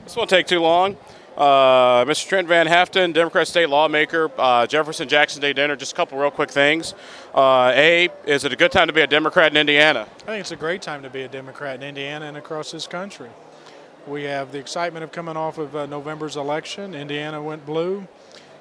This won't take too long. Mr. Trent Van Haften, Democrat state lawmaker, Jefferson Jackson Day dinner. Just a couple real quick things. Is it a good time to be a Democrat in Indiana? I think it's a great time to be a Democrat in Indiana and across this country. We have the excitement of coming off of November's election. Indiana went blue.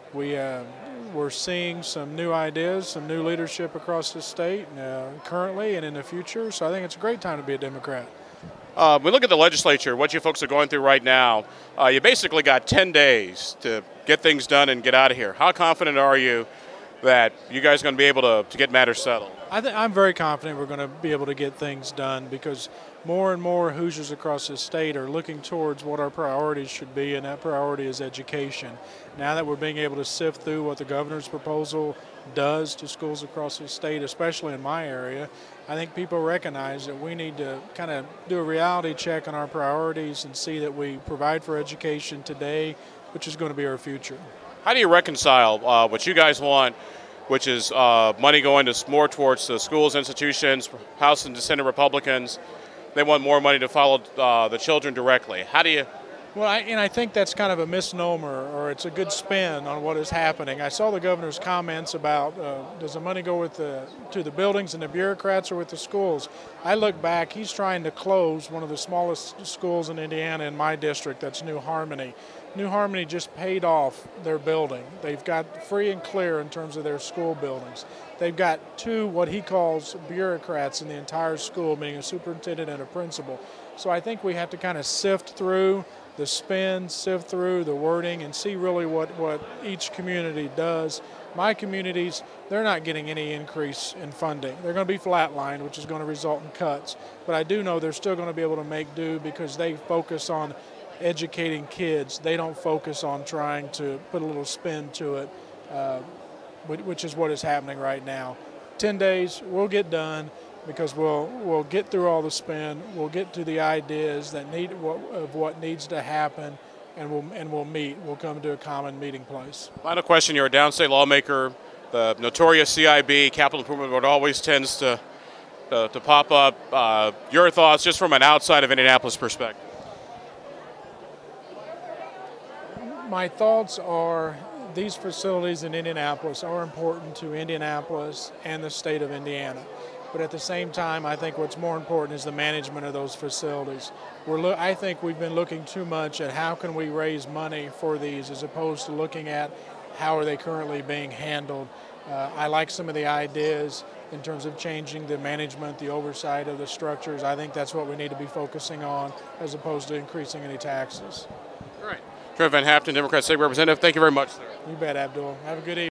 We're seeing some new ideas, some new leadership across the state currently and in the future. So I think it's a great time to be a Democrat. We look at the legislature, what you folks are going through right now. You basically got 10 days to get things done and get out of here. How confident are you that you guys are going to be able to get matters settled? I'm very confident we're going to be able to get things done because more and more Hoosiers across the state are looking towards what our priorities should be, and that priority is education. Now that we're being able to sift through what the governor's proposal does to schools across the state, especially in my area, I think people recognize that we need to kind of do a reality check on our priorities and see that we provide for education today, which is going to be our future. How do you reconcile what you guys want, which is money going more towards the schools, institutions, House and Senate Republicans? They want more money to follow the children directly. How do you? Well, I think that's kind of a misnomer, or it's a good spin on what is happening. I saw the governor's comments about does the money go to the buildings and the bureaucrats or with the schools? I look back, he's trying to close one of the smallest schools in Indiana in my district, that's New Harmony. New Harmony just paid off their building. They've got free and clear in terms of their school buildings. They've got two what he calls bureaucrats in the entire school, meaning a superintendent and a principal. So I think we have to kind of sift through the spin, sift through the wording, and see really what each community does. My communities, they're not getting any increase in funding. They're going to be flatlined, which is going to result in cuts. But I do know they're still going to be able to make do because they focus on educating kids. They don't focus on trying to put a little spin to it, which is what is happening right now. 10 days, we'll get done because we'll get through all the spin. We'll get to the ideas that of what needs to happen, and we'll meet. We'll come to a common meeting place. Final question: you're a downstate lawmaker. The notorious CIB, capital improvement board, always tends to pop up. Your thoughts, just from an outside of Indianapolis perspective? My thoughts are these facilities in Indianapolis are important to Indianapolis and the state of Indiana. But at the same time, I think what's more important is the management of those facilities. I think we've been looking too much at how can we raise money for these as opposed to looking at how are they currently being handled. I like some of the ideas in terms of changing the management, the oversight of the structures. I think that's what we need to be focusing on as opposed to increasing any taxes. All right. Trent Van Haften, Democrat State Representative, thank you very much, sir. You bet, Abdul. Have a good evening.